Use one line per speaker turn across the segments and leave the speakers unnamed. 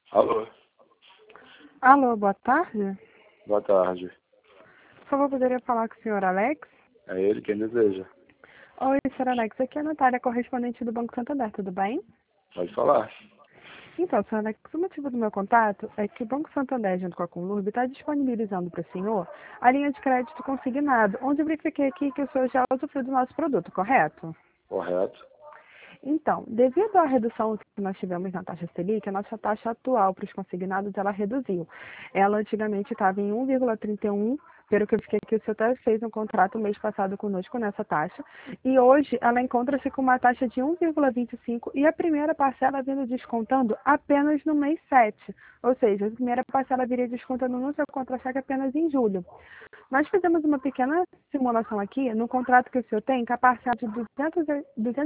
Alô,
Alô, boa tarde.
boa tarde.
Por favor, poderia falar com o senhor Alex?
É ele quem deseja.
Oi, senhor Alex, aqui é a Natália, correspondente do Banco Santander, tudo bem?
Pode falar.
Então, senhor Alex, o motivo do meu contato é que o Banco Santander, junto com a Conlurb, está disponibilizando para o senhor a linha de crédito consignado, onde eu verifiquei aqui que o senhor já usufruiu do nosso produto, correto?
Correto?
Então, devido à redução que nós tivemos na taxa Selic, a nossa taxa atual para os consignados, ela reduziu. Ela antigamente estava em 1,31, pelo que eu fiquei aqui, o senhor até fez um contrato mês passado conosco nessa taxa, e hoje ela encontra-se com uma taxa de 1,25 e a primeira parcela vindo descontando apenas no mês 7. Ou seja, a primeira parcela viria descontando no seu contra-cheque apenas em julho. Nós fizemos uma pequena simulação aqui no contrato que o senhor tem, com a parcela de R$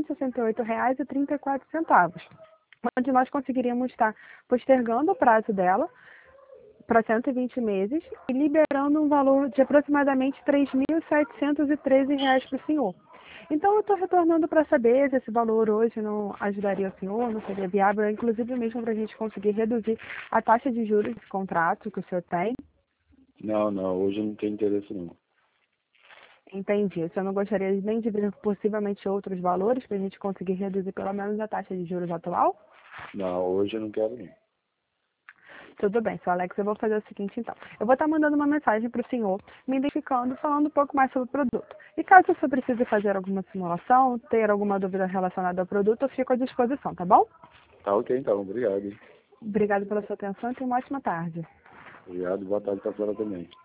268,34, onde nós conseguiríamos estar postergando o prazo dela para 120 meses e liberando um valor de aproximadamente R$ 3.713 para o senhor. Então, eu estou retornando para saber se esse valor hoje não ajudaria o senhor, não seria viável, inclusive mesmo para a gente conseguir reduzir a taxa de juros desse contrato que o senhor tem.
Não, hoje eu não tenho interesse não.
Entendi. O senhor não gostaria nem de ver possivelmente outros valores para a gente conseguir reduzir pelo menos a taxa de juros atual?
Não, hoje eu não quero não.
Tudo bem, seu Alex, eu vou fazer o seguinte então. Eu vou estar mandando uma mensagem para o senhor, me identificando, falando um pouco mais sobre o produto. E caso o senhor precise fazer alguma simulação, ter alguma dúvida relacionada ao produto, eu fico à disposição, tá bom?
Tá ok então, obrigado.
Obrigada pela sua atenção e tenha uma ótima tarde.
Obrigado, boa tarde pra senhora também.